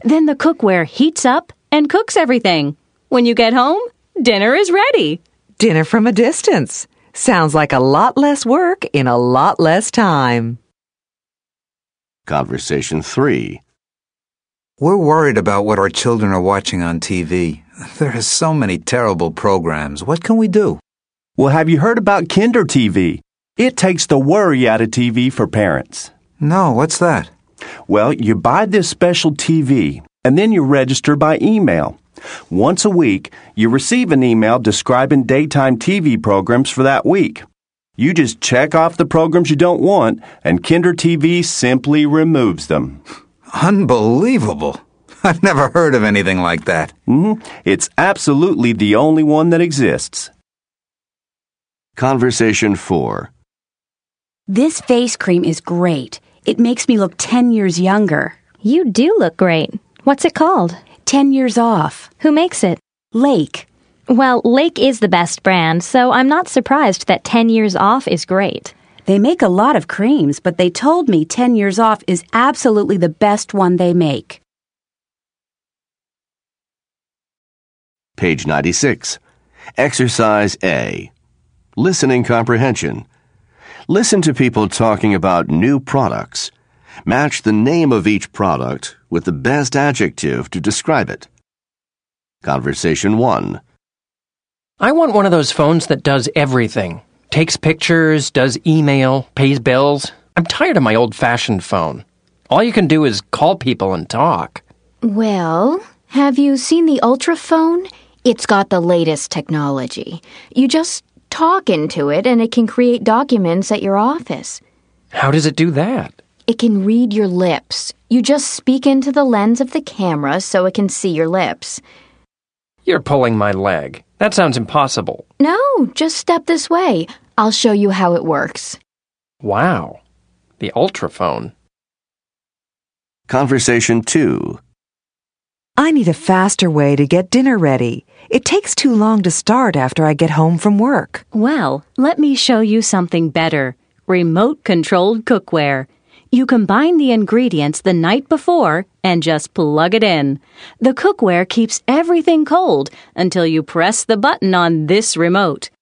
Then the cookware heats up and cooks everything. When you get home, dinner is ready. Dinner from a distance. Sounds like a lot less work in a lot less time. Conversation 3. We're worried about what our children are watching on TV. There are so many terrible programs. What can we do? Well, have you heard about Kinder TV? It takes the worry out of TV for parents. No, what's that? Well, you buy this special TV, and then you register by email. Once a week, you receive an email describing daytime TV programs for that week. You just check off the programs you don't want, and Kinder TV simply removes them. Unbelievable. I've never heard of anything like that. It's absolutely the only one that exists. Conversation 4. This face cream is great. It makes me look 10 years younger. You do look great. What's it called? 10 years off. Who makes it? Lake. Well, Lake is the best brand, so I'm not surprised that 10 years off is great. They make a lot of creams, but they told me 10 years off is absolutely the best one they make. Page 96. Exercise A. Listening comprehension. Listen to people talking about new products. Match the name of each product with the best adjective to describe it. Conversation 1. I want one of those phones that does everything. Takes pictures, does email, pays bills. I'm tired of my old-fashioned phone. All you can do is call people and talk. Well, have you seen the Ultra phone? It's got the latest technology. You just talk into it and it can create documents at your office. How does it do that? It can read your lips. You just speak into the lens of the camera so it can see your lips. You're pulling my leg. That sounds impossible. No, just step this way. I'll show you how it works. Wow. The Ultra phone. Conversation 2. I need a faster way to get dinner ready. It takes too long to start after I get home from work. Well, let me show you something better. Remote-controlled cookware. You combine the ingredients the night before and just plug it in. The cookware keeps everything cold until you press the button on this remote.